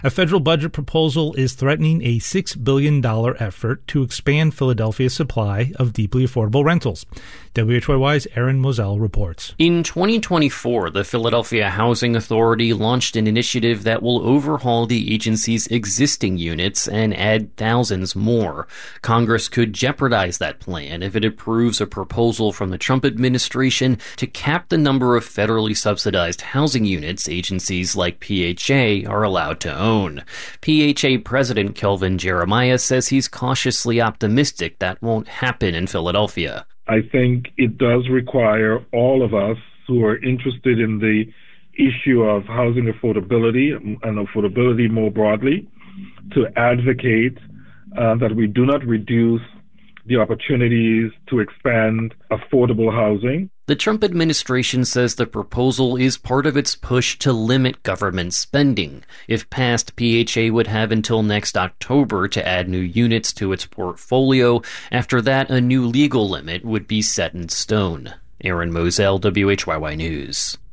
A federal budget proposal is threatening a $6 billion effort to expand Philadelphia's supply of deeply affordable rentals. WHYY's Aaron Moselle reports. In 2024, the Philadelphia Housing Authority launched an initiative that will overhaul the agency's existing units and add thousands more. Congress could jeopardize that plan if it approves a proposal from the Trump administration to cap the number of federally subsidized housing units agencies like PHA are allowed to own. PHA President Kelvin Jeremiah says he's cautiously optimistic that won't happen in Philadelphia. I think it does require all of us who are interested in the issue of housing affordability and affordability more broadly to advocate that we do not reduce the opportunities to expand affordable housing. The Trump administration says the proposal is part of its push to limit government spending. If passed, PHA would have until next October to add new units to its portfolio. After that, a new legal limit would be set in stone. Aaron Moselle, WHYY News.